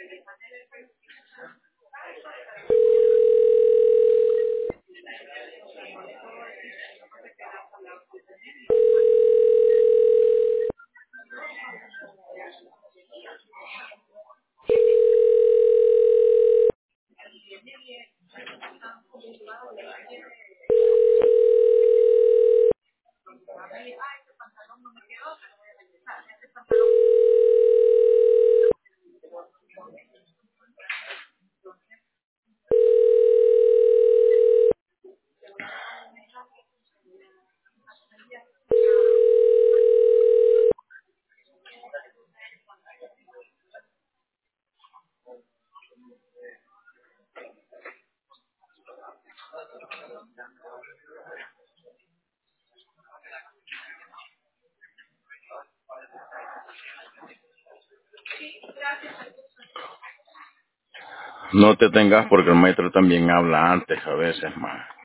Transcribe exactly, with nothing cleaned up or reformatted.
No te tengas porque el maestro también habla antes a veces más.